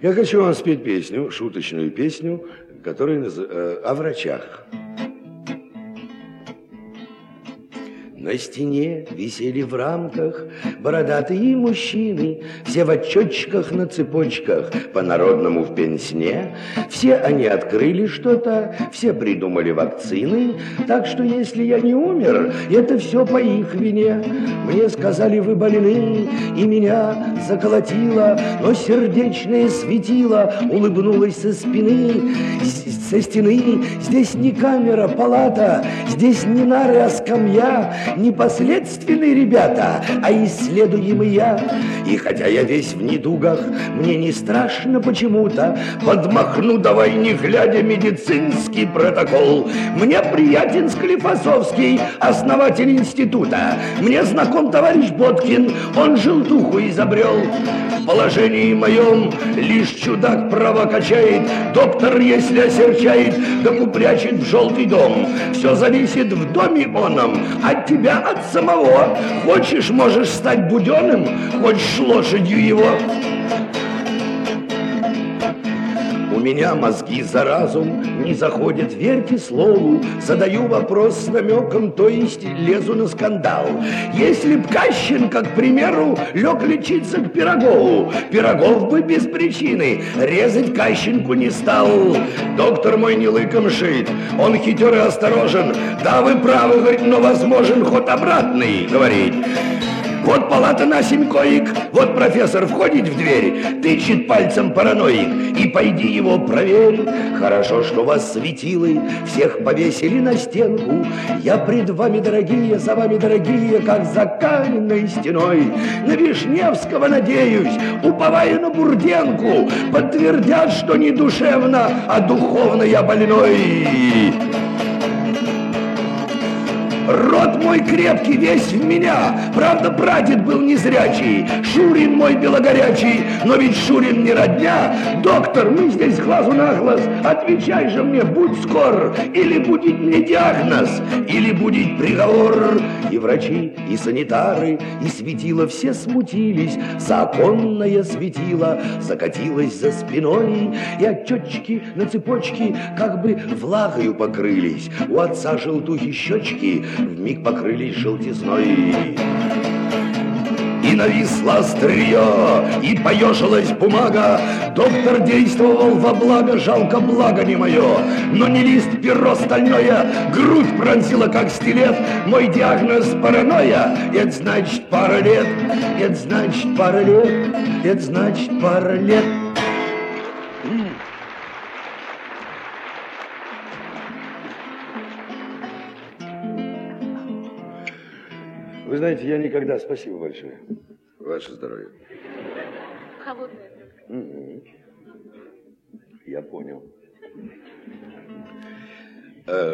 Я хочу вам спеть песню, шуточную песню, которая о врачах. На стене висели в рамках бородатые мужчины, все в отчетчиках на цепочках, по-народному в пенсне. Все они открыли что-то, все придумали вакцины, так что если я не умер, это все по их вине. Мне сказали, вы больны, и меня заколотило, но сердечное светило улыбнулось со спины, со стены. Здесь не камера, палата, здесь не нары, а скамья. Непоследственные ребята, а исследуемый я. И хотя я весь в недугах, мне не страшно почему-то. Подмахну давай, не глядя, медицинский протокол. Мне приятен Склифосовский, основатель института. Мне знаком товарищ Боткин, он желтуху изобрел. В положении моем лишь чудак право качает. Доктор, если осерчает, так упрячет в желтый дом. Все зависит в доме оном от тебя, от самого. Хочешь, можешь стать Буденным, хочешь лошадью его. У меня мозги за разум не заходят, верьте слову. Задаю вопрос с намеком, то есть лезу на скандал. Если б Кащенко, к примеру, лег лечиться к Пирогову, Пирогов бы без причины резать Кащенку не стал. Доктор мой не лыком шит, он хитер и осторожен. Да, вы правы, говорит, но возможен ход обратный, говорит. Вот палата на 7 коек, вот профессор входит в дверь, тычет пальцем параноик, и пойди его проверь. Хорошо, что вас светилы всех повесили на стенку. Я пред вами, дорогие, за вами, дорогие, как за каменной стеной. На Вишневского надеюсь, уповая на Бурденку, подтвердят, что не душевно, а духовно я больной. Рот мой крепкий, весь в меня. Правда, прадед был незрячий, Шурин мой белогорячий, но ведь Шурин не родня. Доктор, мы здесь глазу на глаз. Отвечай же мне, будь скор, или будет мне диагноз, или будет приговор. И врачи, и санитары, и светило все смутились. Законное светило закатилось за спиной, и отчетчики на цепочке как бы влагою покрылись. У отца желтухи щечки вмиг покрылись желтизной. И нависло острие, и поежилась бумага. Доктор действовал во благо, жалко благо не мое. Но не лист, перо стальное, грудь пронзила, как стилет. Мой диагноз паранойя, это значит пара лет. Это значит пара лет, это значит пара лет. Вы знаете, я никогда... Спасибо большое. Ваше здоровье. Холодная только. Я понял.